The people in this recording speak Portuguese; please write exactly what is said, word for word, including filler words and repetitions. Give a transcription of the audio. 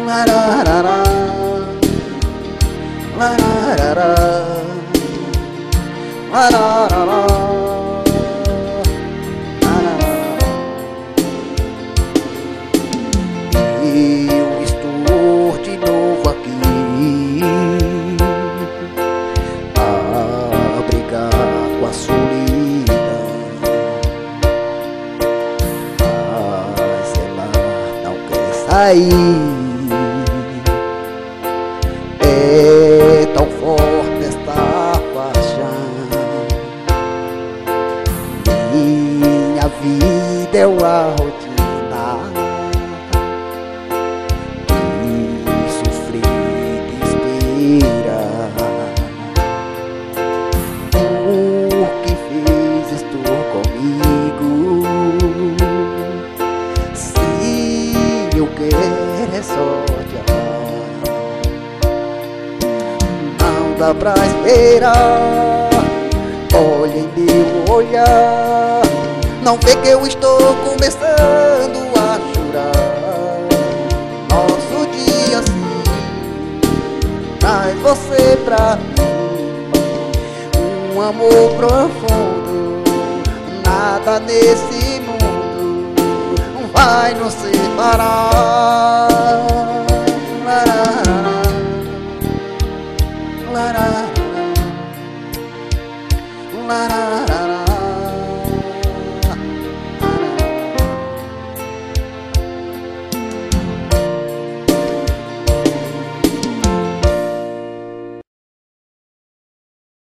Lararara, lararara, lararara, lararara. Eu estou de novo aqui a brigar com a solidão, mas ela não quer sair. É tão forte esta paixão, minha vida é uma rotina de sofrer desespera. Por que fez isto comigo? Se eu quero é só te amar, não dá pra esperar. Olha em meu olhar, não vê que eu estou começando a chorar. Nosso dia assim traz você pra mim, um amor profundo. Nada nesse mundo vai nos separar. Lararara, lararara.